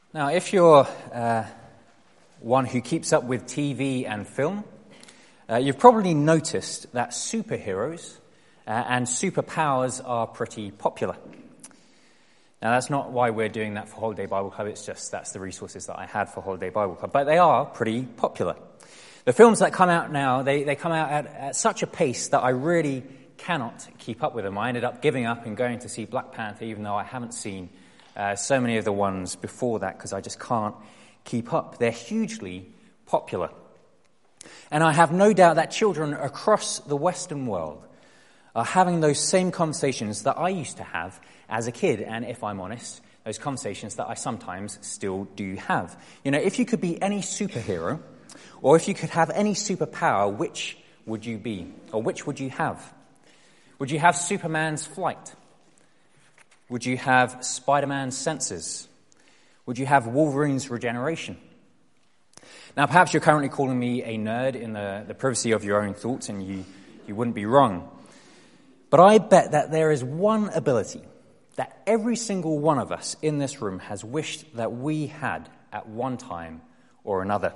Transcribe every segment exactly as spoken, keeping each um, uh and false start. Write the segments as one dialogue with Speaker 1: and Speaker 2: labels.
Speaker 1: Now, if you're uh, one who keeps up with T V and film, uh, you've probably noticed that superheroes uh, and superpowers are pretty popular. Now, that's not why we're doing that for Holiday Bible Club, it's just that's the resources that I had for Holiday Bible Club, but they are pretty popular. The films that come out now, they, they come out at, at such a pace that I really cannot keep up with them. I ended up giving up and going to see Black Panther, even though I haven't seen uh, so many of the ones before that, because I just can't keep up. They're hugely popular. And I have no doubt that children across the Western world are having those same conversations that I used to have as a kid, and if I'm honest, those conversations that I sometimes still do have. You know, if you could be any superhero, or if you could have any superpower, which would you be? Or which would you have? Would you have Superman's flight? Would you have Spider-Man's senses? Would you have Wolverine's regeneration? Now, perhaps you're currently calling me a nerd in the, the privacy of your own thoughts, and you, you wouldn't be wrong. But I bet that there is one ability that every single one of us in this room has wished that we had at one time or another.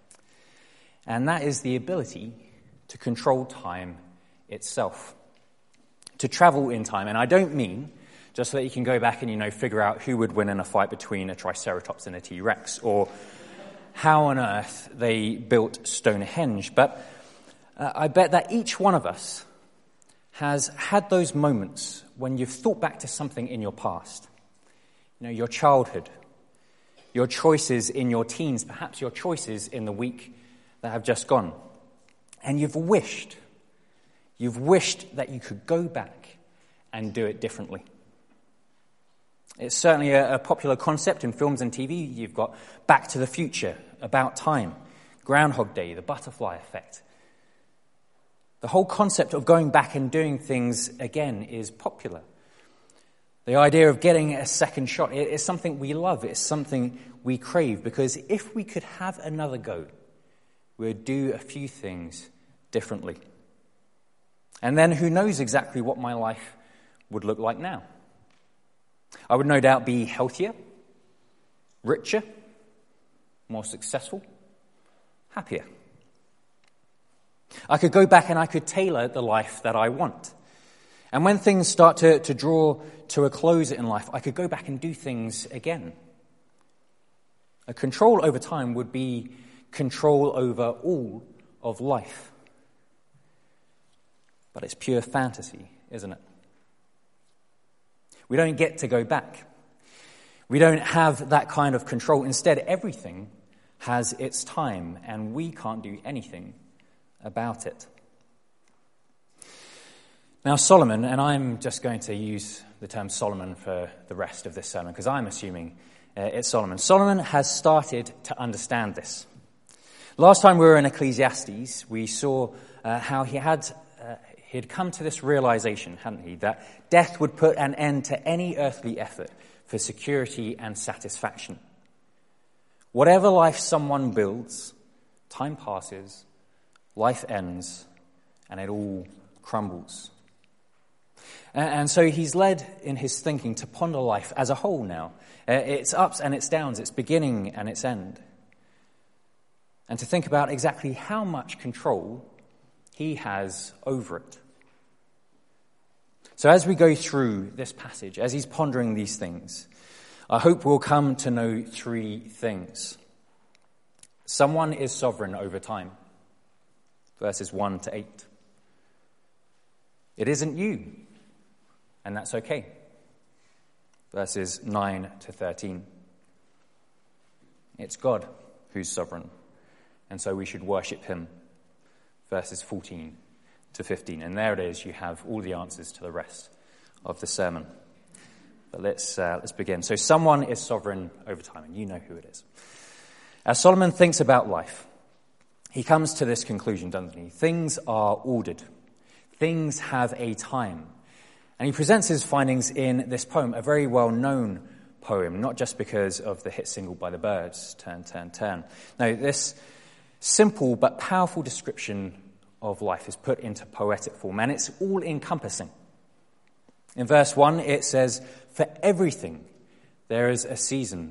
Speaker 1: And that is the ability to control time itself. To travel in time. And I don't mean just so that you can go back and, you know, figure out who would win in a fight between a Triceratops and a T-Rex, or how on earth they built Stonehenge. But uh, I bet that each one of us has had those moments when you've thought back to something in your past. You know, your childhood, your choices in your teens, perhaps your choices in the week that have just gone. And you've wished, you've wished that you could go back and do it differently. It's certainly a, a popular concept in films and T V. You've got Back to the Future, About Time, Groundhog Day, The Butterfly Effect. The whole concept of going back and doing things again is popular. The idea of getting a second shot is something we love. It's something we crave, because if we could have another go, we would do a few things differently. And then who knows exactly what my life would look like now. I would no doubt be healthier, richer, more successful, happier. I could go back and I could tailor the life that I want. And when things start to, to draw to a close in life, I could go back and do things again. A control over time would be control over all of life. But it's pure fantasy, isn't it? We don't get to go back. We don't have that kind of control. Instead, everything has its time, and we can't do anything about it. Now, Solomon, and I'm just going to use the term Solomon for the rest of this sermon, because I'm assuming uh, it's Solomon. Solomon has started to understand this. Last time we were in Ecclesiastes, we saw uh, how he had uh, he had come to this realization, hadn't he, that death would put an end to any earthly effort for security and satisfaction. Whatever life someone builds, time passes, life ends, and it all crumbles. And, and so he's led in his thinking to ponder life as a whole now. Uh, its ups and its downs, its beginning and its end. And to think about exactly how much control he has over it. So as we go through this passage, as he's pondering these things, I hope we'll come to know three things. Someone is sovereign over time, verses one to eight. It isn't you, and that's okay, verses nine to thirteen. It's God who's sovereign, and so we should worship him, verses fourteen to fifteen. And there it is, you have all the answers to the rest of the sermon. But let's uh, let's begin. So someone is sovereign over time, and you know who it is. As Solomon thinks about life, he comes to this conclusion, doesn't he? Things are ordered. Things have a time. And he presents his findings in this poem, a very well-known poem, not just because of the hit single by the Byrds, Turn, Turn, Turn. No, this simple but powerful description of life is put into poetic form, and it's all-encompassing. In verse one, it says, "For everything there is a season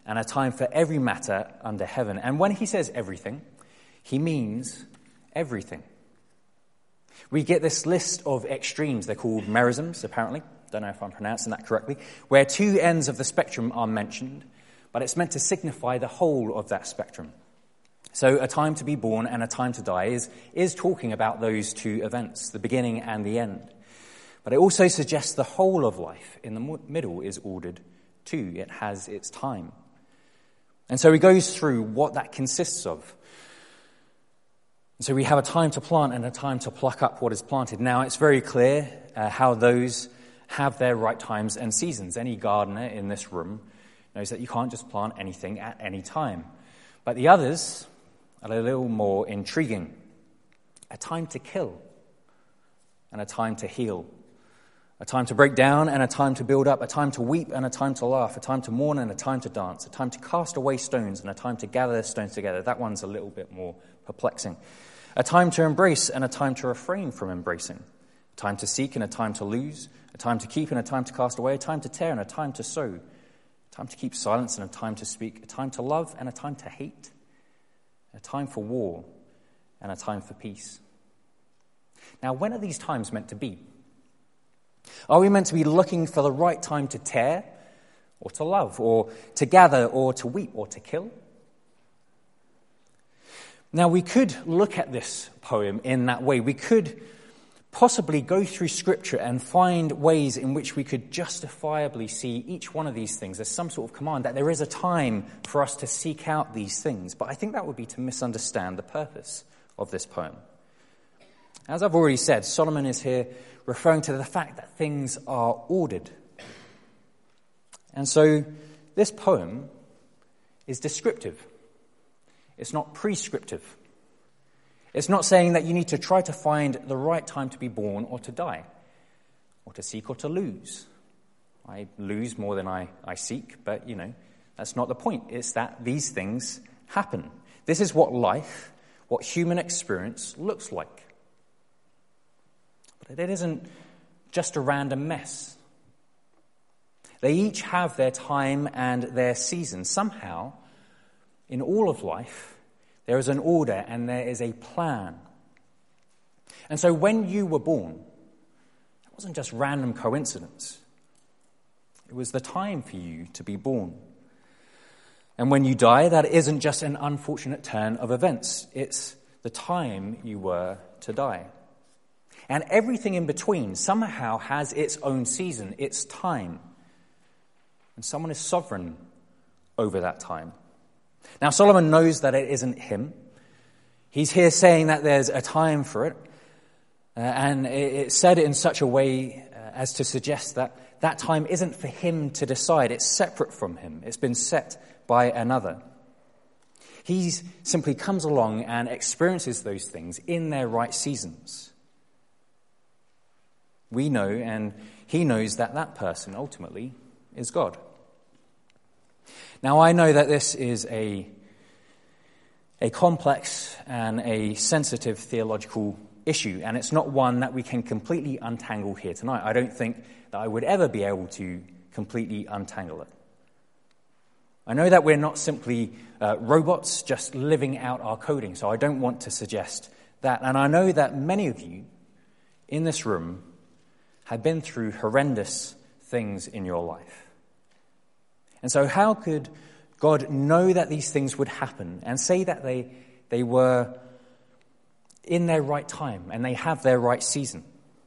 Speaker 1: and a time for every matter under heaven. And when he says everything, he means everything. We get this list of extremes. They're called merisms, apparently. Don't know if I'm pronouncing that correctly. Where two ends of the spectrum are mentioned, but it's meant to signify the whole of that spectrum. So a time to be born and a time to die is, is talking about those two events, the beginning and the end. But it also suggests the whole of life in the middle is ordered too. It has its time. And so he goes through what that consists of. And so we have a time to plant and a time to pluck up what is planted. Now, it's very clear uh, how those have their right times and seasons. Any gardener in this room knows that you can't just plant anything at any time. But the others are a little more intriguing. A time to kill and a time to heal. A time to break down and a time to build up, a time to weep and a time to laugh, a time to mourn and a time to dance, a time to cast away stones and a time to gather stones together. That one's a little bit more perplexing. A time to embrace and a time to refrain from embracing. A time to seek and a time to lose, a time to keep and a time to cast away, a time to tear and a time to sow, a time to keep silence and a time to speak, a time to love and a time to hate, a time for war and a time for peace. Now, when are these times meant to be? Are we meant to be looking for the right time to tear or to love or to gather or to weep or to kill? Now, we could look at this poem in that way. We could possibly go through Scripture and find ways in which we could justifiably see each one of these things as some sort of command, that there is a time for us to seek out these things. But I think that would be to misunderstand the purpose of this poem. As I've already said, Solomon is here referring to the fact that things are ordered. And so this poem is descriptive. It's not prescriptive. It's not saying that you need to try to find the right time to be born or to die, or to seek or to lose. I lose more than I, I seek, but, you know, that's not the point. It's that these things happen. This is what life, what human experience looks like. But it isn't just a random mess. They each have their time and their season. Somehow, in all of life, there is an order and there is a plan. And so when you were born, it wasn't just random coincidence. It was the time for you to be born. And when you die, that isn't just an unfortunate turn of events. It's the time you were to die. And everything in between somehow has its own season, its time. And someone is sovereign over that time. Now, Solomon knows that it isn't him. He's here saying that there's a time for it. Uh, and it's said in such a way uh, as to suggest that that time isn't for him to decide. It's separate from him. It's been set by another. He simply comes along and experiences those things in their right seasons. We know, and he knows, that that person ultimately is God. Now, I know that this is a, a complex and a sensitive theological issue, and it's not one that we can completely untangle here tonight. I don't think that I would ever be able to completely untangle it. I know that we're not simply uh, robots just living out our coding, so I don't want to suggest that. And I know that many of you in this room have been through horrendous things in your life. And so how could God know that these things would happen and say that they, they were in their right time and they have their right season?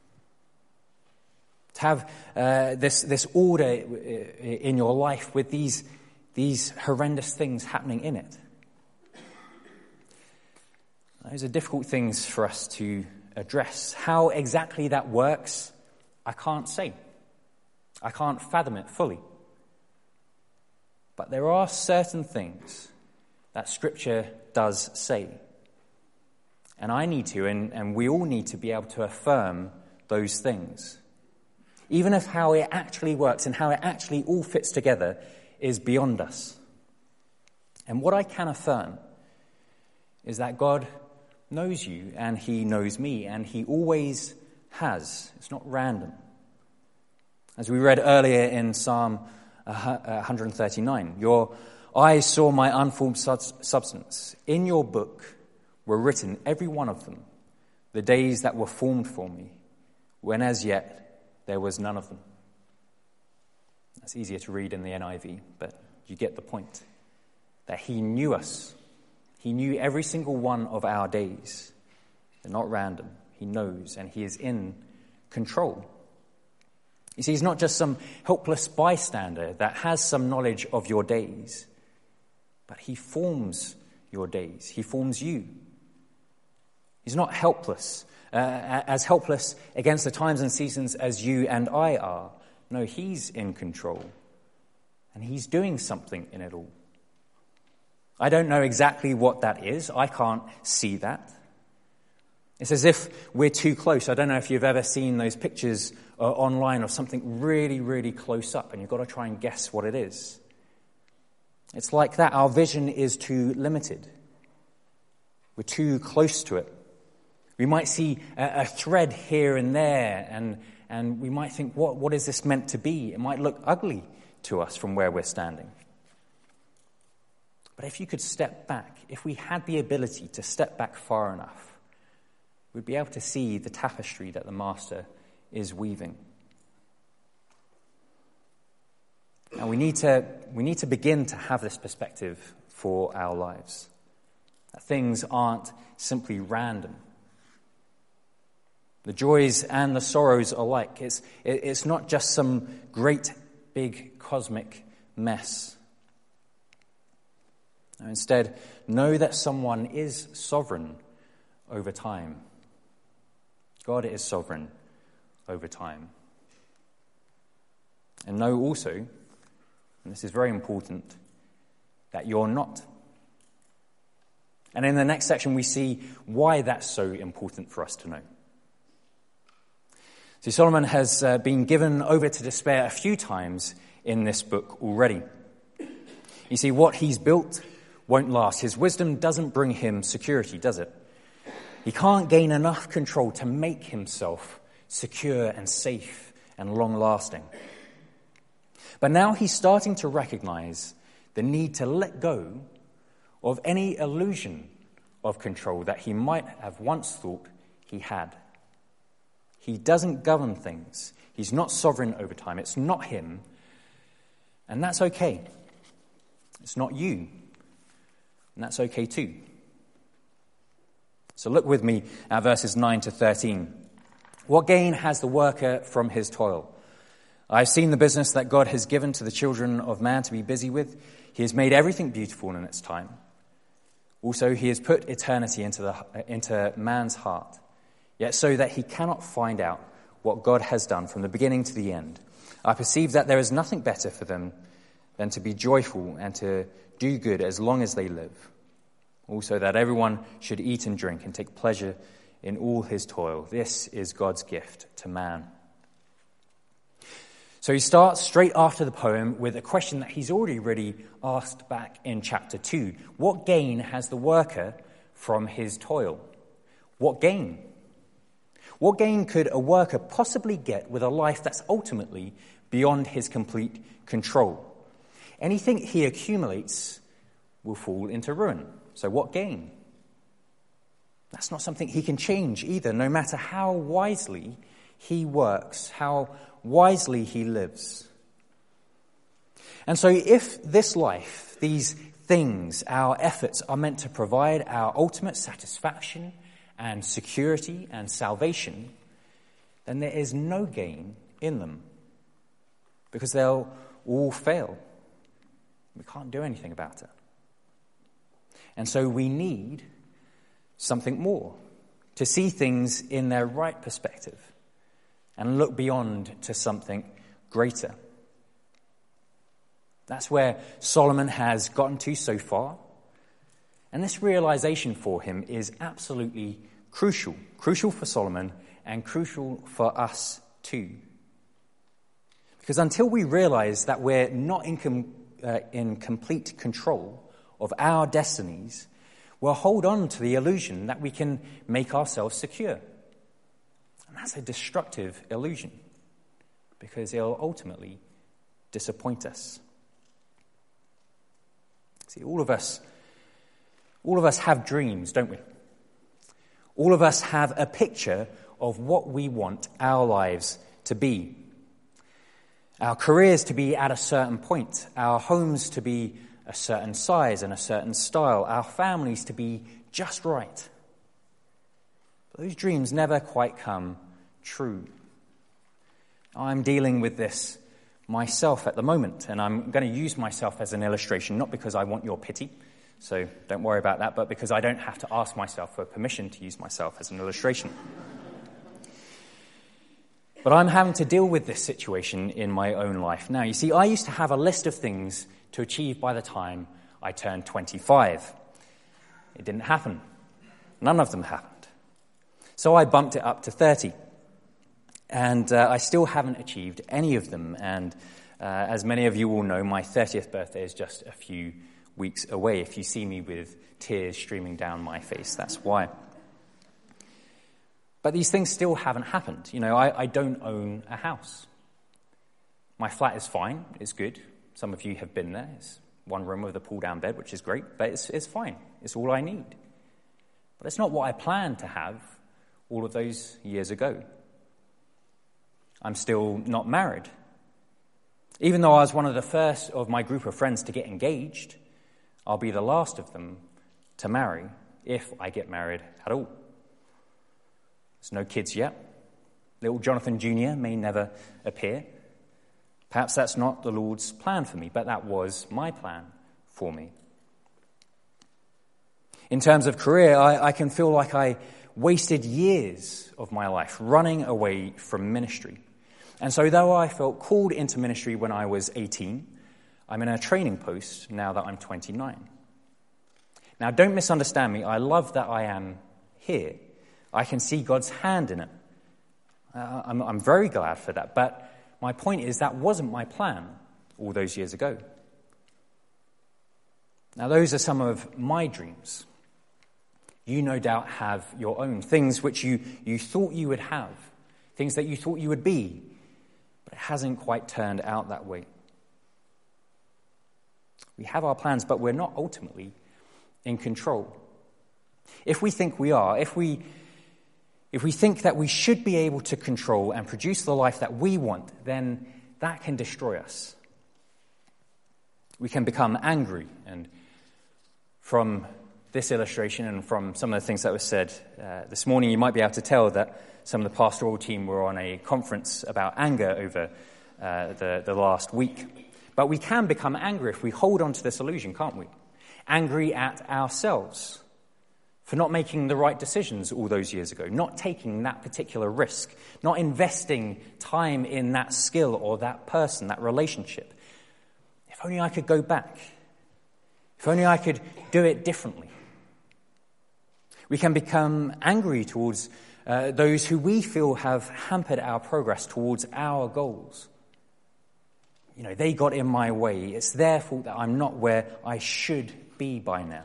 Speaker 1: To have uh, this, this order in your life with these, these horrendous things happening in it. Those are difficult things for us to address. How exactly that works, I can't say. I can't fathom it fully. But there are certain things that Scripture does say. And I need to, and, and we all need to be able to affirm those things. Even if how it actually works and how it actually all fits together is beyond us. And what I can affirm is that God knows you and he knows me, and he always has. It's not random. As we read earlier in Psalm one thirty-nine, your
Speaker 2: eyes saw my unformed substance. In your book were written, every one of them, the days that were formed for me, when as yet there was none of them. That's easier to read in the N I V, but you get the point. That he knew us. He knew every single one of our days. They're not random. He knows, and he is in control. You see, he's not just some helpless bystander that has some knowledge of your days, but he forms your days. He forms you. He's not helpless, uh, as helpless against the times and seasons as you and I are. No, he's in control, and he's doing something in it all. I don't know exactly what that is. I can't see that. It's as if we're too close. I don't know if you've ever seen those pictures uh, online of something really, really close up, and you've got to try and guess what it is. It's like that. Our vision is too limited. We're too close to it. We might see a, a thread here and there, and, and we might think, what, what is this meant to be? It might look ugly to us from where we're standing. But if you could step back, if we had the ability to step back far enough, we'd be able to see the tapestry that the Master is weaving. Now we need to we need to begin to have this perspective for our lives. That things aren't simply random. The joys and the sorrows alike. It's it's not just some great big cosmic mess. Now, instead, know that someone is sovereign over time. God is sovereign over time. And know also, and this is very important, that you're not. And in the next section, we see why that's so important for us to know. See, Solomon has uh, been given over to despair a few times in this book already. You see, what he's built won't last. His wisdom doesn't bring him security, does it? He can't gain enough control to make himself secure and safe and long-lasting. But now he's starting to recognize the need to let go of any illusion of control that he might have once thought he had. He doesn't govern things. He's not sovereign over time. It's not him. And that's okay. It's not you. And that's okay too. So look with me at verses nine to thirteen. What gain has the worker from his toil? I have seen the business that God has given to the children of man to be busy with. He has made everything beautiful in its time. Also, he has put eternity into the into man's heart, yet so that he cannot find out what God has done from the beginning to the end. I perceive that there is nothing better for them than to be joyful and to do good as long as they live. Also, that everyone should eat and drink and take pleasure in all his toil. This is God's gift to man. So he starts straight after the poem with a question that he's already really asked back in chapter two. What gain has the worker from his toil? What gain? What gain could a worker possibly get with a life that's ultimately beyond his complete control? Anything he accumulates will fall into ruin. So what gain? That's not something he can change either, no matter how wisely he works, how wisely he lives. And so if this life, these things, our efforts are meant to provide our ultimate satisfaction and security and salvation, then there is no gain in them, because they'll all fail. We can't do anything about it. And so we need something more, to see things in their right perspective and look beyond to something greater. That's where Solomon has gotten to so far. And this realization for him is absolutely crucial. Crucial for Solomon and crucial for us too. Because until we realize that we're not in, com- uh, in complete control of our destinies, we'll hold on to the illusion that we can make ourselves secure. And that's a destructive illusion, because it'll ultimately disappoint us.
Speaker 1: See, all of us, all of us have dreams, don't we? All of us have a picture of what we want our lives to be. Our careers to be at a certain point, our homes to be a certain size and a certain style, our families to be just right. But those dreams never quite come true. I'm dealing with this myself at the moment, and I'm going to use myself as an illustration, not because I want your pity, so don't worry about that, but because I don't have to ask myself for permission to use myself as an illustration. But I'm having to deal with this situation in my own life now. You see, I used to have a list of things to achieve by the time I turned twenty-five. It didn't happen. None of them happened. So I bumped it up to thirty. And uh, I still haven't achieved any of them. And uh, as many of you will know, my thirtieth birthday is just a few weeks away. If you see me with tears streaming down my face, that's why. But these things still haven't happened. You know, I, I don't own a house. My flat is fine. It's good. Some of you have been there. It's one room with a pull-down bed, which is great, but it's, it's fine. It's all I need. But it's not what I planned to have all of those years ago. I'm still not married. Even though I was one of the first of my group of friends to get engaged, I'll be the last of them to marry if I get married at all. There's no kids yet. Little Jonathan Junior may never appear. Perhaps that's not the Lord's plan for me, but that was my plan for me. In terms of career, I, I can feel like I wasted years of my life running away from ministry. And so though I felt called into ministry when I was eighteen, I'm in a training post now that I'm twenty-nine. Now, don't misunderstand me. I love that I am here. I can see God's hand in it. Uh, I'm, I'm very glad for that. But my point is that wasn't my plan all those years ago. Now, those are some of my dreams. You no doubt have your own, things which you, you thought you would have, things that you thought you would be, but it hasn't quite turned out that way. We have our plans, but we're not ultimately in control. If we think we are, if we if we think that we should be able to control and produce the life that we want, then that can destroy us. We can become angry, and from this illustration and from some of the things that were said uh, this morning, you might be able to tell that some of the pastoral team were on a conference about anger over uh, the, the last week. But we can become angry if we hold on to this illusion, can't we? Angry at ourselves for not making the right decisions all those years ago, not taking that particular risk, not investing time in that skill or that person, that relationship. If only I could go back. If only I could do it differently. We can become angry towards uh, those who we feel have hampered our progress towards our goals. You know, they got in my way. It's their fault that I'm not where I should be by now.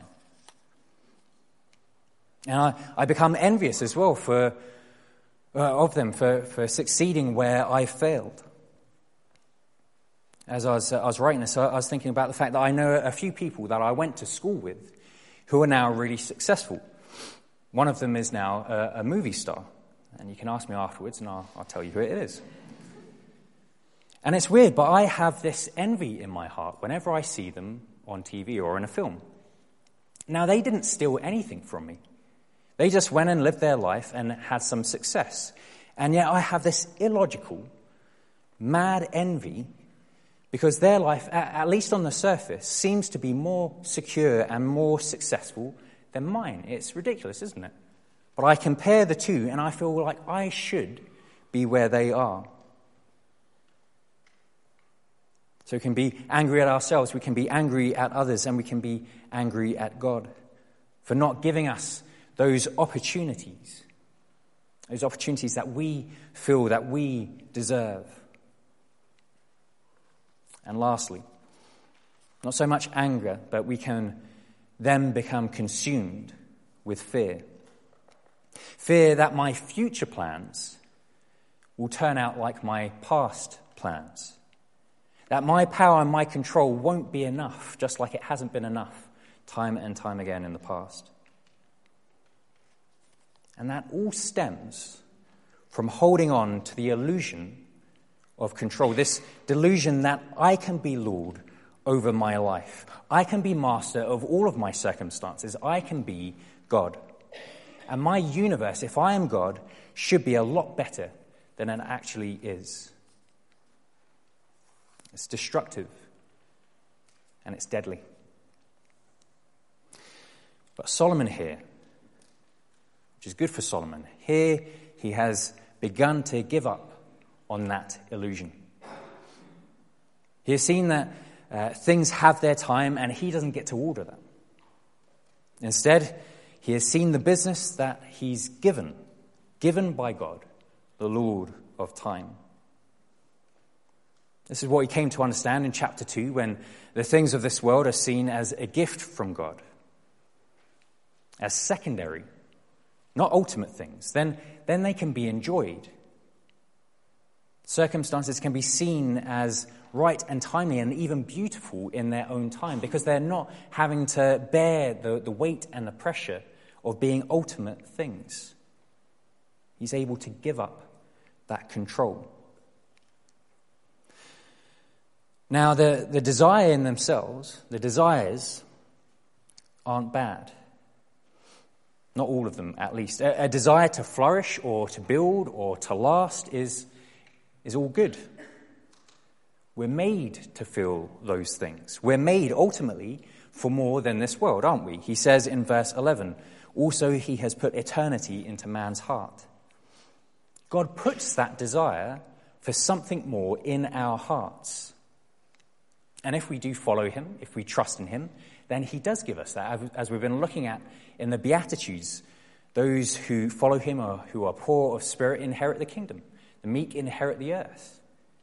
Speaker 1: And I, I become envious as well for uh, of them for, for succeeding where I failed. As I was, uh, I was writing this, I was thinking about the fact that I know a few people that I went to school with who are now really successful. One of them is now a, a movie star. And you can ask me afterwards and I'll, I'll tell you who it is. And it's weird, but I have this envy in my heart whenever I see them on T V or in a film. Now, they didn't steal anything from me. They just went and lived their life and had some success. And yet I have this illogical, mad envy because their life, at least on the surface, seems to be more secure and more successful than mine. It's ridiculous, isn't it? But I compare the two and I feel like I should be where they are. So we can be angry at ourselves, we can be angry at others, and we can be angry at God for not giving us those opportunities, those opportunities that we feel that we deserve. And lastly, not so much anger, but we can then become consumed with fear. Fear that my future plans will turn out like my past plans. That my power and my control won't be enough, just like it hasn't been enough time and time again in the past. And that all stems from holding on to the illusion of control, this delusion that I can be Lord over my life. I can be master of all of my circumstances. I can be God. And my universe, if I am God, should be a lot better than it actually is. It's destructive and it's deadly. But Solomon here, which is good for Solomon, here he has begun to give up on that illusion. He has seen that uh, things have their time and he doesn't get to order them. Instead, he has seen the business that he's given, given by God, the Lord of time. This is what he came to understand in chapter two, when the things of this world are seen as a gift from God, as secondary, not ultimate things. Then, then they can be enjoyed. Circumstances can be seen as right and timely and even beautiful in their own time, because they're not having to bear the, the weight and the pressure of being ultimate things. He's able to give up that control. Now, the, the desire in themselves, the desires aren't bad. Not all of them, at least. A, a desire to flourish or to build or to last is, is all good. We're made to feel those things. We're made, ultimately, for more than this world, aren't we? He says in verse eleven, also he has put eternity into man's heart. God puts that desire for something more in our hearts. And if we do follow him, if we trust in him, then he does give us that. As we've been looking at in the Beatitudes, those who follow him or who are poor of spirit inherit the kingdom. The meek inherit the earth.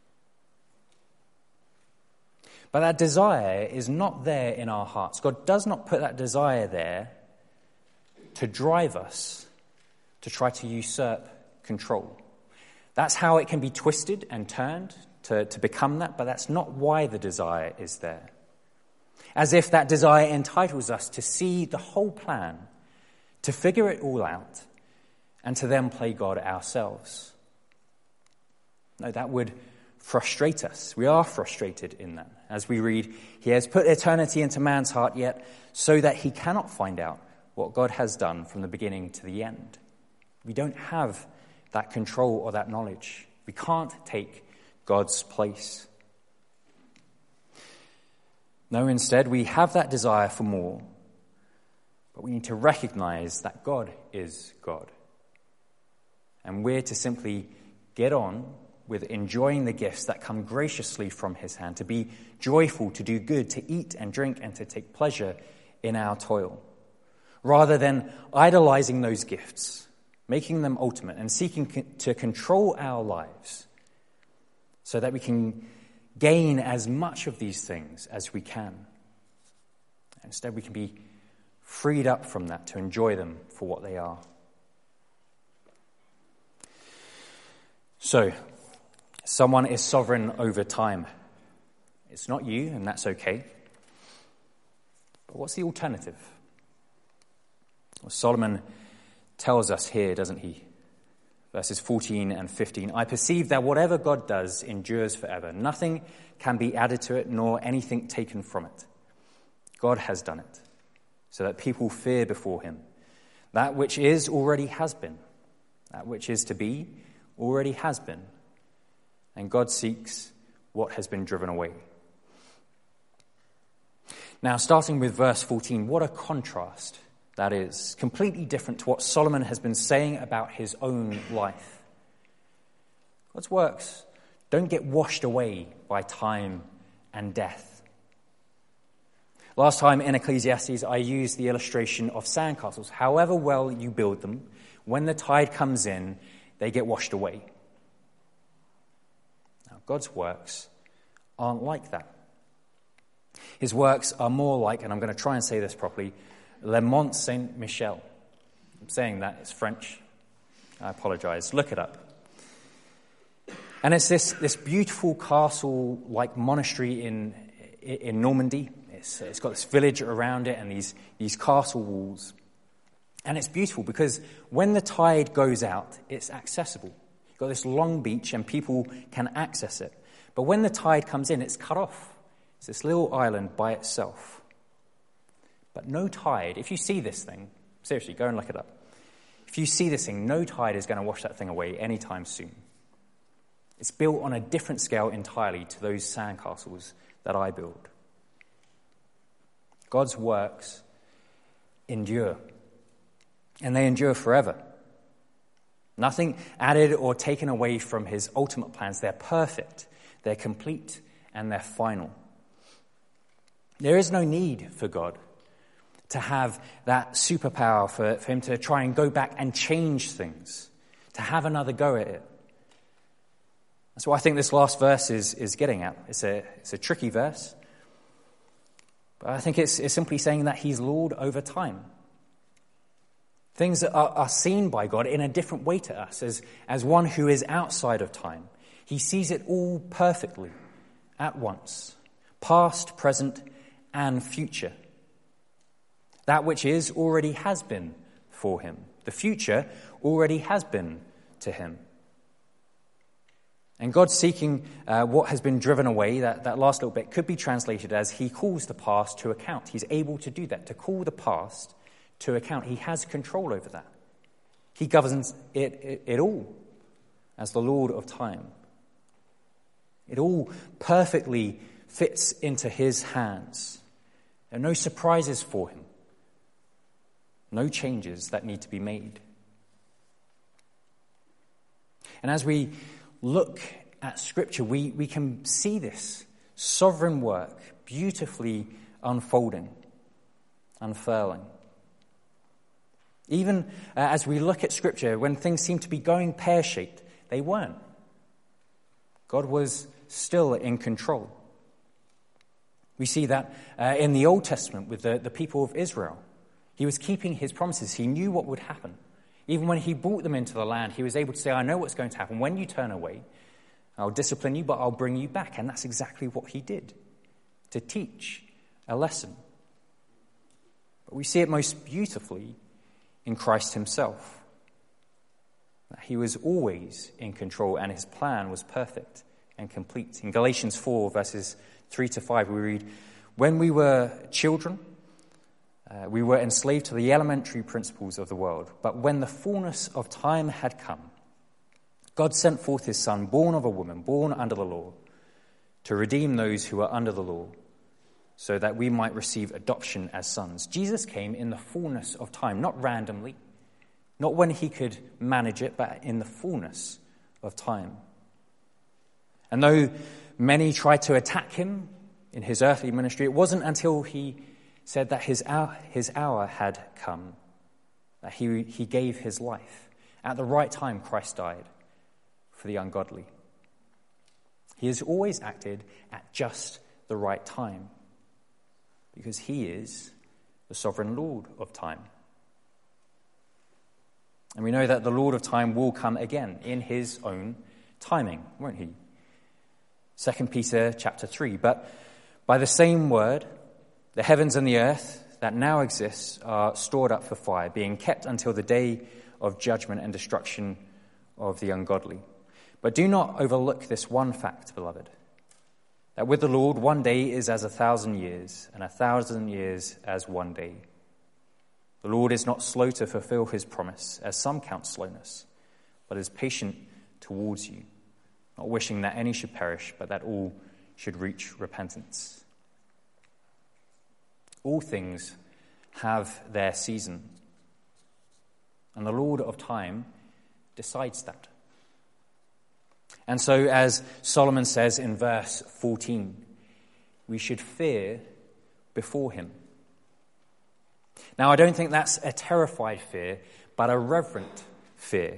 Speaker 1: But that desire is not there in our hearts. God does not put that desire there to drive us to try to usurp control. That's how it can be twisted and turned to, to become that, but that's not why the desire is there. As if that desire entitles us to see the whole plan, to figure it all out, and to then play God ourselves. No, that would frustrate us. We are frustrated in that. As we read, he has put eternity into man's heart, yet so that he cannot find out what God has done from the beginning to the end. We don't have that control or that knowledge. We can't take God's place. No, instead, we have that desire for more, but we need to recognize that God is God. And we're to simply get on with enjoying the gifts that come graciously from his hand, to be joyful, to do good, to eat and drink, and to take pleasure in our toil, rather than idolizing those gifts, making them ultimate, and seeking to control our lives so that we can gain as much of these things as we can. Instead, we can be freed up from that to enjoy them for what they are. So, someone is sovereign over time. It's not you, and that's okay. But what's the alternative? Well, Solomon tells us here, doesn't he? Verses fourteen and fifteen. I perceive that whatever God does endures forever. Nothing can be added to it, nor anything taken from it. God has done it, so that people fear before him. That which is already has been. That which is to be already has been. And God seeks what has been driven away. Now, starting with verse fourteen, what a contrast that is. Completely different to what Solomon has been saying about his own life. God's works don't get washed away by time and death. Last time in Ecclesiastes, I used the illustration of sandcastles. However well you build them, when the tide comes in, they get washed away. Now, God's works aren't like that. His works are more like, and I'm going to try and say this properly, Le Mont Saint-Michel. I'm saying that, it's French. I apologize. Look it up. And it's this, this beautiful castle-like monastery in, in Normandy. It's, it's got this village around it and these, these castle walls. And it's beautiful because when the tide goes out, it's accessible. You've got this long beach and people can access it. But when the tide comes in, it's cut off. It's this little island by itself. But no tide, if you see this thing, seriously, go and look it up. If you see this thing, no tide is going to wash that thing away anytime soon. It's built on a different scale entirely to those sandcastles that I build. God's works endure, and they endure forever. Nothing added or taken away from his ultimate plans. They're perfect, they're complete, and they're final. There is no need for God to have that superpower for, for him to try and go back and change things, to have another go at it. That's what I think this last verse is, is getting at. It's a, it's a tricky verse. But I think it's, it's simply saying that he's Lord over time. Things that are, are seen by God in a different way to us, as, as one who is outside of time. He sees it all perfectly, at once. Past, present, and future. That which is already has been for him. The future already has been to him. And God seeking uh, what has been driven away, that, that last little bit, could be translated as he calls the past to account. He's able to do that, to call the past to account. He has control over that. He governs it, it, it all as the Lord of time. It all perfectly fits into his hands. There are no surprises for him. No changes that need to be made. And as we look at Scripture, we, we can see this sovereign work beautifully unfolding, unfurling. Even uh, as we look at Scripture, when things seem to be going pear-shaped, they weren't. God was still in control. We see that uh, in the Old Testament with the, the people of Israel. He was keeping his promises. He knew what would happen. Even when he brought them into the land, he was able to say, I know what's going to happen. When you turn away, I'll discipline you, but I'll bring you back. And that's exactly what he did, to teach a lesson. But we see it most beautifully in Christ himself. That he was always in control and his plan was perfect and complete. In Galatians four, verses three to five, we read, when we were children, Uh, we were enslaved to the elementary principles of the world. But when the fullness of time had come, God sent forth his Son, born of a woman, born under the law, to redeem those who are under the law, so that we might receive adoption as sons. Jesus came in the fullness of time, not randomly, not when he could manage it, but in the fullness of time. And though many tried to attack him in his earthly ministry, it wasn't until he said that his hour, his hour had come, that he, he gave his life. At the right time, Christ died for the ungodly. He has always acted at just the right time, because he is the sovereign Lord of time. And we know that the Lord of time will come again in his own timing, won't he? Second Peter chapter three. But by the same word, the heavens and the earth that now exist are stored up for fire, being kept until the day of judgment and destruction of the ungodly. But do not overlook this one fact, beloved, that with the Lord one day is as a thousand years, and a thousand years as one day. The Lord is not slow to fulfill his promise, as some count slowness, but is patient towards you, not wishing that any should perish, but that all should reach repentance. All things have their season, and the Lord of time decides that. And so, as Solomon says in verse fourteen, we should fear before him. Now, I don't think that's a terrified fear, but a reverent fear.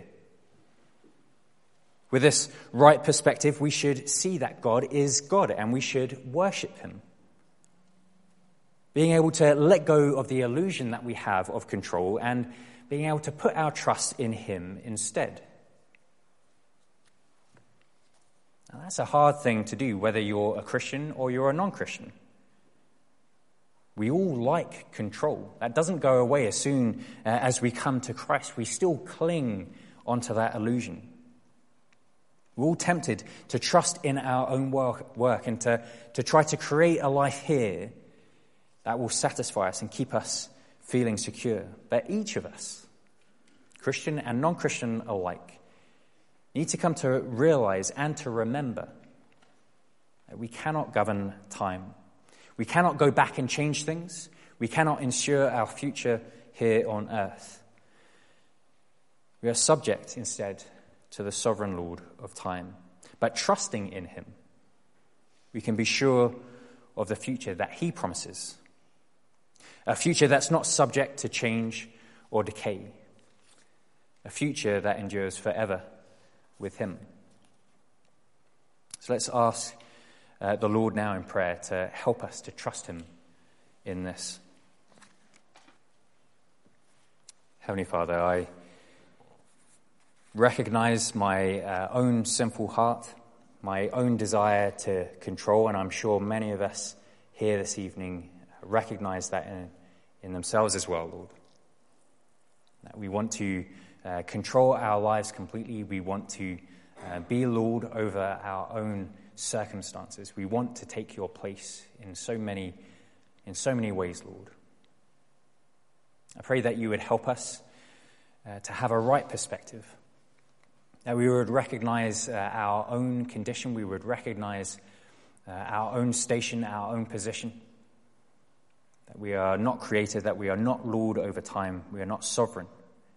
Speaker 1: With this right perspective, we should see that God is God, and we should worship him. Being able to let go of the illusion that we have of control and being able to put our trust in him instead. And that's a hard thing to do, whether you're a Christian or you're a non-Christian. We all like control. That doesn't go away as soon uh, as we come to Christ. We still cling onto that illusion. We're all tempted to trust in our own work, work and to, to try to create a life here that will satisfy us and keep us feeling secure. But each of us, Christian and non-Christian alike, need to come to realize and to remember that we cannot govern time. We cannot go back and change things. We cannot ensure our future here on earth. We are subject instead to the sovereign Lord of time. But trusting in him, we can be sure of the future that he promises. A future that's not subject to change or decay. A future that endures forever with him. So let's ask uh, the Lord now in prayer to help us to trust him in this. Heavenly Father, I recognize my uh, own sinful heart, my own desire to control, and I'm sure many of us here this evening recognize that in, in themselves as well, Lord. That we want to uh, control our lives completely. We want to uh, be Lord over our own circumstances. We want to take your place in so many, in so many ways, Lord. I pray that you would help us uh, to have a right perspective. That we would recognize uh, our own condition, we would recognize uh, our own station, our own position. That we are not created, that we are not Lord over time, we are not sovereign.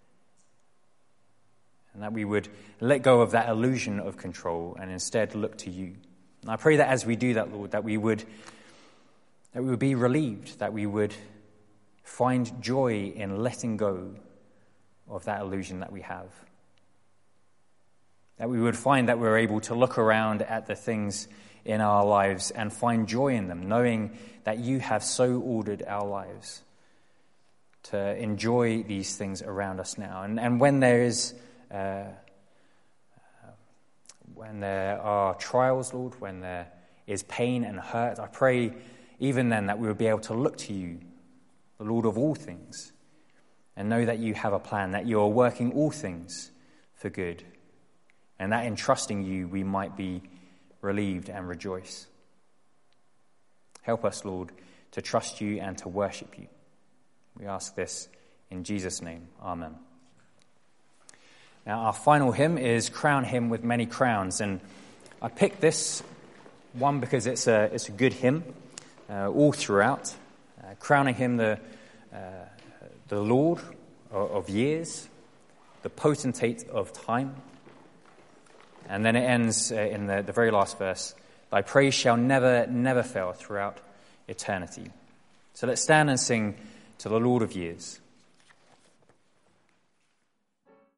Speaker 1: And that we would let go of that illusion of control and instead look to you. And I pray that as we do that, Lord, that we would, that we would be relieved, that we would find joy in letting go of that illusion that we have. That we would find that we're able to look around at the things in our lives and find joy in them, knowing that you have so ordered our lives to enjoy these things around us now. And, and when there is, uh, when there are trials, Lord, when there is pain and hurt, I pray even then that we would be able to look to you, the Lord of all things, and know that you have a plan, that you are working all things for good. And that in trusting you, we might be relieved and rejoice. Help us, Lord, to trust you and to worship you. We ask this in Jesus' name. Amen. Now, our final hymn is Crown Him with Many Crowns. And I picked this one because it's a, it's a good hymn uh, all throughout, uh, crowning him the, uh, the Lord of, of years, the potentate of time. And then it ends uh, in the, the very last verse, thy praise shall never, never fail throughout eternity. So let's stand and sing to the Lord of years.